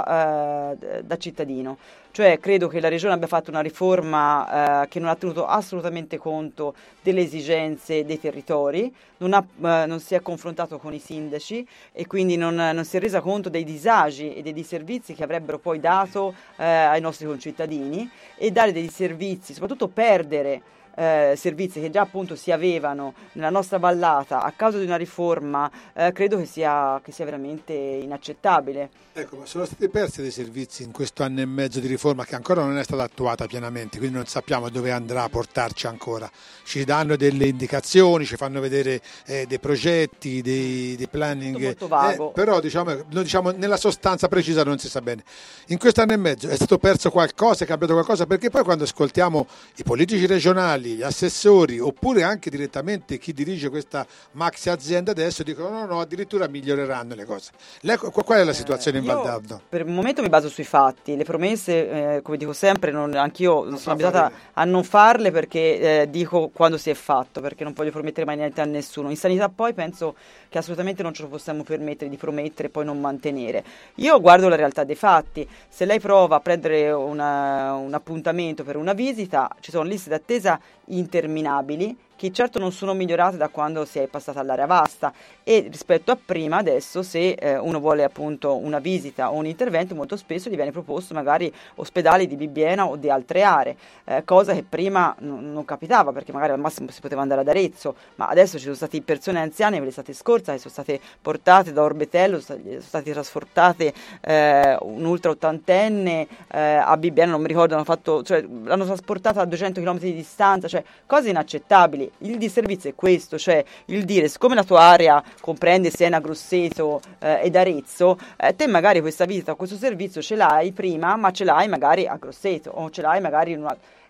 da, eh, da cittadino, cioè credo che la regione abbia fatto una riforma eh, che non ha tenuto assolutamente conto delle esigenze dei territori, non, ha, eh, non si è confrontato con i sindaci e quindi non, non si è resa conto dei disagi e dei disservizi che avrebbero poi dato eh, ai nostri concittadini, e dare dei servizi, soprattutto perdere Eh, servizi che già appunto si avevano nella nostra vallata a causa di una riforma, eh, credo che sia, che sia veramente inaccettabile. Ecco, ma sono stati persi dei servizi in questo anno e mezzo di riforma che ancora non è stata attuata pienamente, quindi non sappiamo dove andrà a portarci ancora. Ci danno delle indicazioni, ci fanno vedere eh, dei progetti, dei, dei planning, molto vago. Eh, però diciamo, diciamo nella sostanza precisa non si sa bene. In questo anno e mezzo è stato perso qualcosa, è cambiato qualcosa, perché poi quando ascoltiamo i politici regionali, gli assessori oppure anche direttamente chi dirige questa maxi azienda adesso dicono no no addirittura miglioreranno le cose. Lei, qual è la situazione in Valdarno? Per il momento mi baso sui fatti, le promesse eh, come dico sempre non, anch'io non sono abituata a non farle perché eh, dico quando si è fatto, perché non voglio promettere mai niente a nessuno. In sanità poi penso che assolutamente non ce lo possiamo permettere di promettere e poi non mantenere. Io guardo la realtà dei fatti, se lei prova a prendere una, un appuntamento per una visita ci sono liste d'attesa interminabili che certo non sono migliorate da quando si è passata all'area vasta, e rispetto a prima adesso se eh, uno vuole appunto una visita o un intervento molto spesso gli viene proposto magari ospedali di Bibbiena o di altre aree, eh, cosa che prima n- non capitava perché magari al massimo si poteva andare ad Arezzo, ma adesso ci sono state persone anziane l'estate scorsa che sono state portate da Orbetello, sono state trasportate eh, un'ultra ottantenne eh, a Bibbiena, non mi ricordo, hanno fatto, cioè, l'hanno trasportata a duecento chilometri di distanza, cioè cose inaccettabili. Il disservizio è questo, cioè il dire siccome la tua area comprende Siena, Grosseto eh, ed Arezzo, eh, te magari questa visita o questo servizio ce l'hai prima, ma ce l'hai magari a Grosseto o ce l'hai magari in una...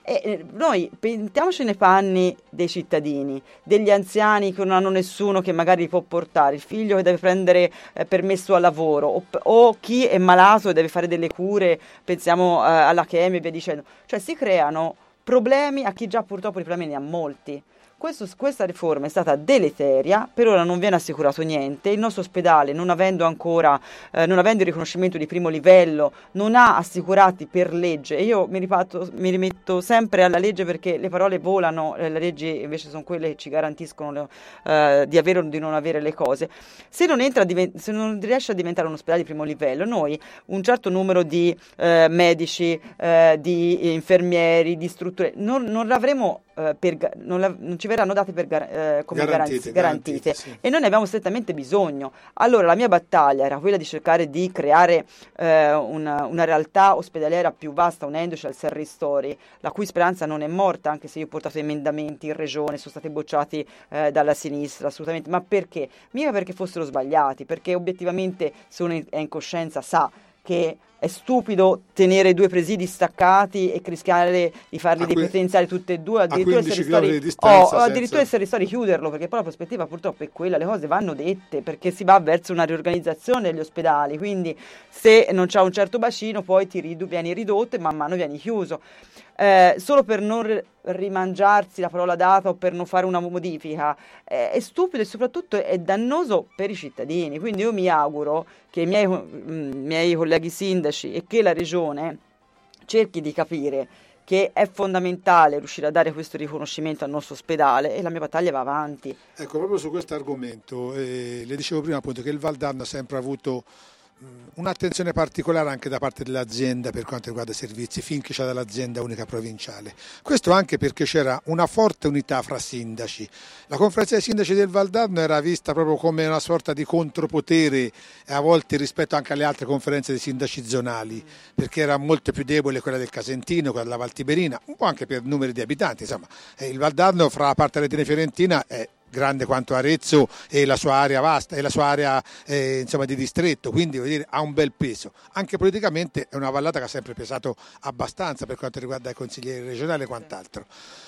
E eh, noi mettiamoci nei panni dei cittadini, degli anziani che non hanno nessuno che magari li può portare, il figlio che deve prendere eh, permesso al lavoro, o, o chi è malato e deve fare delle cure, pensiamo eh, alla chemia e via dicendo. Cioè si creano problemi a chi già purtroppo i problemi ne ha molti. Questo, questa riforma è stata deleteria, per ora non viene assicurato niente, il nostro ospedale non avendo ancora, eh, non avendo il riconoscimento di primo livello, non ha assicurati per legge, e io mi, riparto, mi rimetto sempre alla legge perché le parole volano, eh, le leggi invece sono quelle che ci garantiscono eh, di avere o di non avere le cose. Se non, entra, se non riesce a diventare un ospedale di primo livello, noi un certo numero di eh, medici, eh, di infermieri, di strutture, non, non l'avremo Uh, per, non, la, non ci verranno date per gar, uh, come garantite, garanzie, garantite, garantite sì. E noi ne abbiamo strettamente bisogno. Allora la mia battaglia era quella di cercare di creare uh, una, una realtà ospedaliera più vasta, unendoci al Serra Story, la cui speranza non è morta, anche se io ho portato emendamenti in regione, sono stati bocciati uh, dalla sinistra assolutamente. Ma perché? Mica perché fossero sbagliati, perché obiettivamente se uno è in coscienza sa che è stupido tenere due presidi staccati e rischiare di farli depotenziare tutti e due, addirittura il Serristori, o addirittura il Serristori chiuderlo, perché poi la prospettiva purtroppo è quella, le cose vanno dette, perché si va verso una riorganizzazione degli ospedali, quindi se non c'è un certo bacino poi ti ridu- vieni ridotto e man mano vieni chiuso. Eh, solo per non rimangiarsi la parola data o per non fare una modifica eh, è stupido e soprattutto è dannoso per i cittadini, quindi io mi auguro che i miei, mh, miei colleghi sindaci e che la regione cerchi di capire che è fondamentale riuscire a dare questo riconoscimento al nostro ospedale, e la mia battaglia va avanti. Ecco, proprio su questo argomento eh, le dicevo prima appunto che il Valdarno ha sempre avuto un'attenzione particolare anche da parte dell'azienda per quanto riguarda i servizi, finché c'è dall'azienda unica provinciale. Questo anche perché c'era una forte unità fra sindaci. La conferenza dei sindaci del Valdarno era vista proprio come una sorta di contropotere a volte rispetto anche alle altre conferenze dei sindaci zonali, perché era molto più debole quella del Casentino, quella della Valtiberina, un po' anche per numeri di abitanti. Insomma, il Valdarno fra la parte Retina Fiorentina è grande quanto Arezzo e la sua area vasta e la sua area eh, insomma, di distretto, quindi vuol dire, ha un bel peso. Anche politicamente è una vallata che ha sempre pesato abbastanza per quanto riguarda i consiglieri regionali e quant'altro.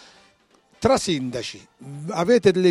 Tra sindaci avete delle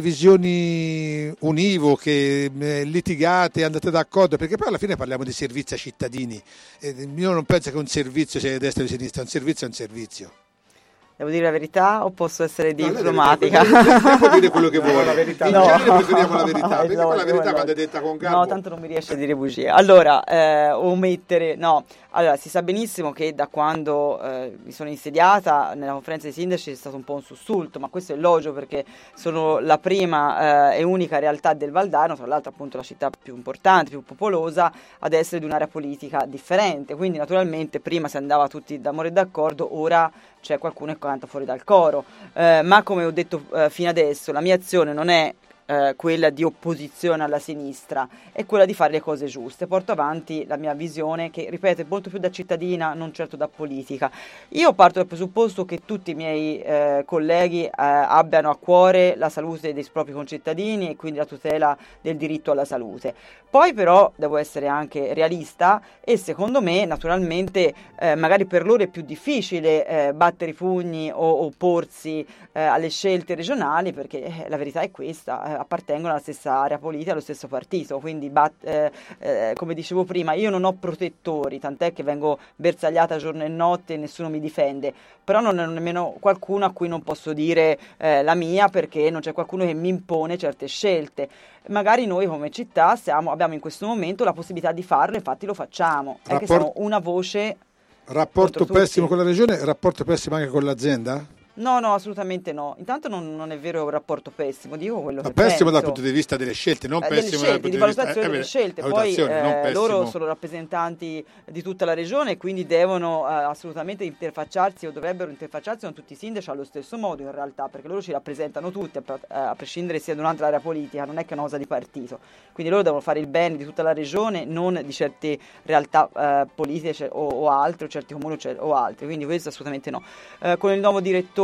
visioni univoche, eh, litigate, andate d'accordo? Perché poi alla fine parliamo di servizi ai cittadini. Eh, io non penso che un servizio sia di destra o di sinistra, un servizio è un servizio. Devo dire la verità o posso essere no, diplomatica? Lei può dire quello che vuole. La verità. In no. genere preferiamo la verità, perché no, poi la verità no, quando è detta con garbo. No, tanto non mi riesce a dire bugie. Allora, eh, omettere, no. Allora, si sa benissimo che da quando eh, mi sono insediata nella conferenza dei sindaci è stato un po' un sussulto, ma questo è loggico perché sono la prima eh, e unica realtà del Valdarno, tra l'altro appunto la città più importante, più popolosa, ad essere di un'area politica differente. Quindi naturalmente prima si andava tutti d'amore e d'accordo, ora c'è qualcuno che canta fuori dal coro. Eh, ma come ho detto eh, fino adesso, la mia azione non è Eh, quella di opposizione alla sinistra, è quella di fare le cose giuste. Porto avanti la mia visione che, ripeto, è molto più da cittadina, non certo da politica. Io parto dal presupposto che tutti i miei eh, colleghi eh, abbiano a cuore la salute dei propri concittadini e quindi la tutela del diritto alla salute. Poi però devo essere anche realista e secondo me naturalmente eh, magari per loro è più difficile eh, battere i pugni o opporsi eh, alle scelte regionali, perché eh, la verità è questa, eh, appartengono alla stessa area politica, allo stesso partito, quindi bat- eh, eh, come dicevo prima, io non ho protettori, tant'è che vengo bersagliata giorno e notte e nessuno mi difende, però non ho nemmeno qualcuno a cui non posso dire eh, la mia, perché non c'è qualcuno che mi impone certe scelte. Magari noi come città siamo, abbiamo in questo momento la possibilità di farlo, infatti lo facciamo, è Rapport- che siamo una voce. Rapporto pessimo con la regione, rapporto pessimo anche con l'azienda? No, no, assolutamente no. Intanto non, non è vero un rapporto pessimo, dico quello Ma che pessimo penso. dal punto di vista delle scelte, non Eh, pessimo delle dal scelte, punto di di vista valutazione eh, delle beh, scelte. Poi valutazione, non eh, pessimo. loro sono rappresentanti di tutta la regione e quindi devono eh, assolutamente interfacciarsi o dovrebbero interfacciarsi con tutti i sindaci allo stesso modo in realtà, perché loro ci rappresentano tutti, a, a prescindere sia da un'altra area politica, non è che è una cosa di partito. Quindi loro devono fare il bene di tutta la regione, non di certe realtà eh, politiche o, o altre, o certi comuni o altri. Quindi questo assolutamente no. Eh, con il nuovo direttore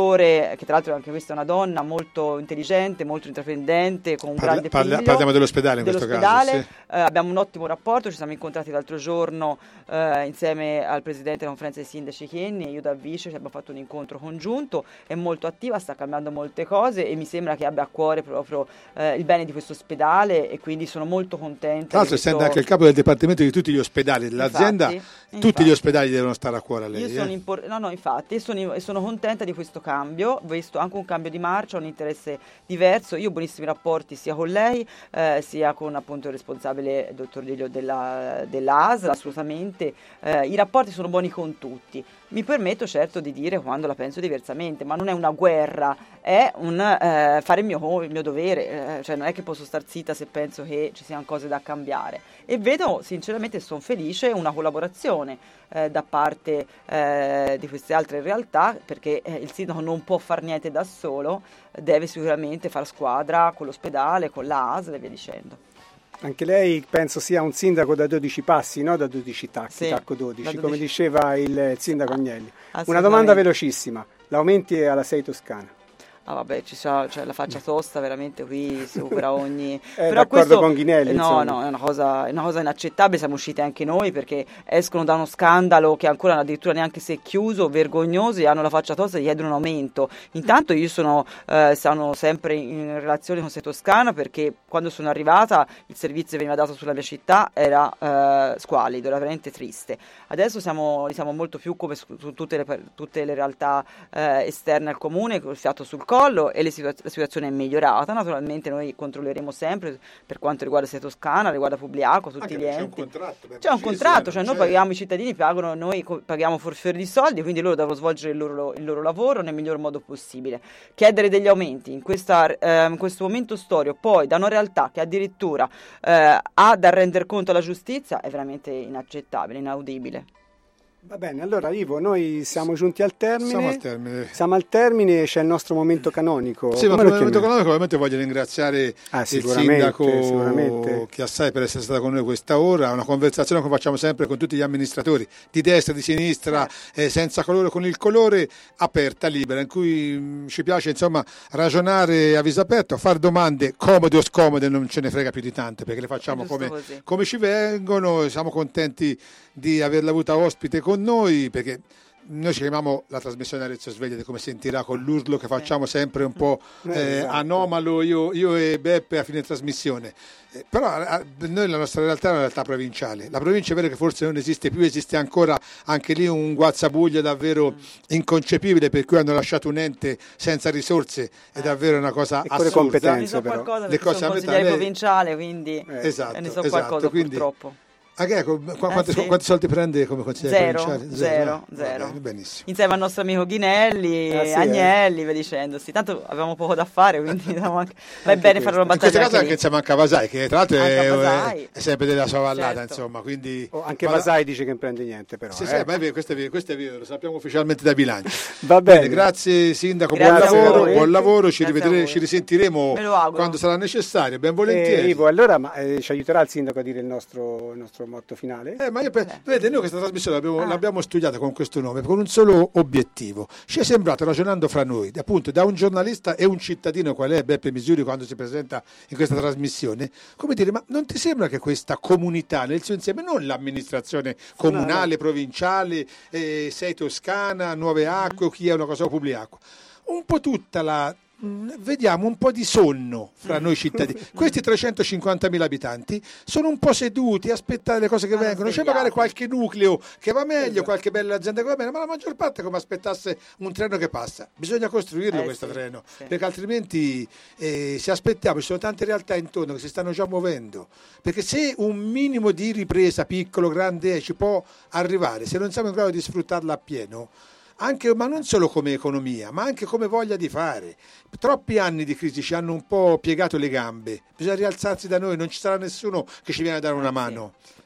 direttore, che tra l'altro anche questa è una donna molto intelligente, molto intraprendente, con un Parla, grande parla, figlio. Parliamo dell'ospedale in dell'ospedale. questo caso. Sì. Eh, abbiamo un ottimo rapporto, ci siamo incontrati l'altro giorno eh, insieme al presidente della conferenza dei sindaci Chienni, e io da vice ci abbiamo fatto un incontro congiunto. È molto attiva, sta cambiando molte cose e mi sembra che abbia a cuore proprio eh, il bene di questo ospedale, e quindi sono molto contenta. Tra l'altro, essendo anche il capo del dipartimento di tutti gli ospedali dell'azienda, infatti, tutti infatti. gli ospedali devono stare a cuore a lei. Io sono eh? impor- no, no, infatti, sono, sono contenta di questo cambio. Ho visto anche un cambio di marcia, un interesse diverso. Io ho buonissimi rapporti sia con lei, eh, sia con appunto il responsabile, il dottor Giglio della, dell'A S L, assolutamente. Eh, I rapporti sono buoni con tutti. Mi permetto certo di dire quando la penso diversamente, ma non è una guerra, è un eh, fare il mio, il mio dovere, eh, cioè non è che posso star zitta se penso che ci siano cose da cambiare. E vedo sinceramente, sono felice, una collaborazione eh, da parte eh, di queste altre realtà, perché eh, il sindaco non può far niente da solo, deve sicuramente far squadra con l'ospedale, con l'A S L e via dicendo. Anche lei penso sia un sindaco da dodici passi, no? Da dodici tacchi, Sì, tacco dodici, da dodici. come diceva il sindaco Agnelli. Una Assolutamente. domanda velocissima, l'aumenti alla sei Toscana? Ah vabbè, ci sa, cioè, la faccia tosta veramente qui supera ogni... È Però d'accordo questo, con Ghinelli, eh, no, insomma. no, è una, cosa, è una cosa inaccettabile, siamo usciti anche noi perché escono da uno scandalo che ancora addirittura neanche si è chiuso, vergognosi, hanno la faccia tosta e chiedono un aumento. Intanto io sono, eh, sono sempre in relazione con Sei Toscana, perché quando sono arrivata il servizio che veniva dato sulla mia città era eh, squallido, era veramente triste. Adesso siamo, siamo molto più come su, su tutte, le, tutte le realtà eh, esterne al comune, col fiato sul collo, e le situa- la situazione è migliorata. Naturalmente noi controlleremo sempre per quanto riguarda Sei Toscana, riguarda Publiaco, tutti Anche gli c'è un enti. contratto, ben C'è un preciso, contratto, eh, cioè non noi c'è- paghiamo, i cittadini pagano, noi co- paghiamo forfetti di soldi, quindi loro devono svolgere il loro, il loro lavoro nel miglior modo possibile. Chiedere degli aumenti in, questa, eh, in questo momento storico, poi da una realtà che addirittura eh, ha da rendere conto alla giustizia, è veramente inaccettabile, inaudibile. Va bene, allora Ivo, noi siamo giunti al termine. Siamo al termine. Siamo al termine, c'è il nostro momento canonico. Sì, ma Come lo come momento chiamiamo? economico ovviamente voglio ringraziare Ah, il sicuramente, sindaco sicuramente. Chiassai per essere stato con noi questa ora, una conversazione che facciamo sempre con tutti gli amministratori di destra, di sinistra, eh, senza colore, con il colore, aperta, libera, in cui mh, ci piace insomma ragionare a viso aperto, fare domande comode o scomode, non ce ne frega più di tante perché le facciamo È giusto come, così. come ci vengono. Siamo contenti di averla avuta ospite con noi, perché noi ci chiamiamo la trasmissione Arezzo Sveglia, come sentirà con l'urlo che facciamo sempre un po' eh, Esatto. anomalo io, io e Beppe a fine trasmissione. Eh, però a, noi la nostra realtà è una realtà provinciale. La provincia è vero che forse non esiste più, esiste ancora anche lì un guazzabuglio davvero inconcepibile, per cui hanno lasciato un ente senza risorse, è davvero una cosa E con le assurda. competenze. Ne so però. qualcosa Le perché cose sono a metà, consigliere lei- provinciale, quindi Esatto, e ne so esatto, qualcosa quindi- purtroppo. Ah, che ecco, qu- quanti, Eh, sì. quanti soldi prende come consigliere Zero, provinciale? zero, eh? zero. Va bene, benissimo. Insieme al nostro amico Ghinelli, Ah, sì, Agnelli, via dicendosi. Tanto avevamo poco da fare, quindi diciamo anche, va Anche bene questo. fare una In questo battaglia caso anche anche lì. insieme anche a Vasai, che tra l'altro Anche è, a Vasai. è sempre della sua vallata, Certo. insomma, quindi... Oh, anche Vada- Vasai dice che non prende niente, però. Sì, eh. sì, ma è vero, questo è vero, questo è vero, lo sappiamo ufficialmente da bilancio. Va bene. Grazie Sindaco, Grazie buon a lavoro, voi. buon lavoro, ci, Grazie a rivedere- voi. ci risentiremo Me lo auguro. quando sarà necessario, ben Eh, volentieri. Ivo, allora ma, eh, ci aiuterà il sindaco a dire il nostro, il nostro motto finale? Eh, ma io pe- vede, noi questa trasmissione l'abbiamo, Ah. l'abbiamo studiata con questo nome, con un solo obiettivo. Ci è sembrato, ragionando fra noi, appunto da un giornalista e un cittadino qual è Beppe Misuri quando si presenta in questa trasmissione, come dire, ma non ti sembra che questa comunità nel suo insieme, non l'amministrazione comunale, provinciale, eh, Sei Toscana, Nuove Acque o chi è una cosa o Publiacqua, un po' tutta la... mh, vediamo un po' di sonno fra noi cittadini. Questi trecentocinquantamila abitanti sono un po' seduti a aspettare le cose che Hanno vengono. C'è svegliato. magari qualche nucleo che va meglio, qualche bella azienda che va bene, ma la maggior parte è come aspettasse un treno che passa. Bisogna costruirlo Eh, questo sì, treno, sì. perché altrimenti eh, se aspettiamo, ci sono tante realtà intorno che si stanno già muovendo, perché se un minimo di ripresa, piccolo, grande, è, ci può arrivare, se non siamo in grado di sfruttarla appieno, anche, ma non solo come economia, ma anche come voglia di fare. Troppi anni di crisi ci hanno un po' piegato le gambe, bisogna rialzarsi da noi, non ci sarà nessuno che ci viene a dare una mano.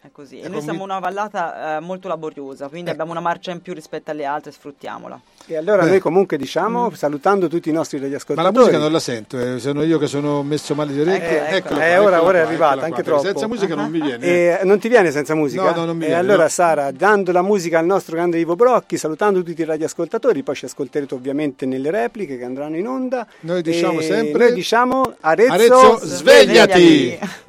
È così. È E noi convin- siamo una vallata eh, molto laboriosa, quindi abbiamo una marcia in più rispetto alle altre, sfruttiamola. E allora Beh. noi comunque diciamo, Mm. salutando tutti i nostri Ma radioascoltatori. la musica non la sento, eh, sono io che sono messo male di orecchie. Ecco, ecco. Eccolo Eh, qua, ora- eccolo ora è qua, arrivata, eccolo anche qua, perché troppo. senza musica non mi viene. E non ti viene senza musica? No, no, non mi e viene, allora no. Sara, dando la musica al nostro grande Ivo Brocchi, salutando tutti i radioascoltatori, poi ci ascolterete ovviamente nelle repliche che andranno in onda. Noi diciamo E sempre- Noi diciamo Arezzo, Arezzo, svegliati! Svegliati!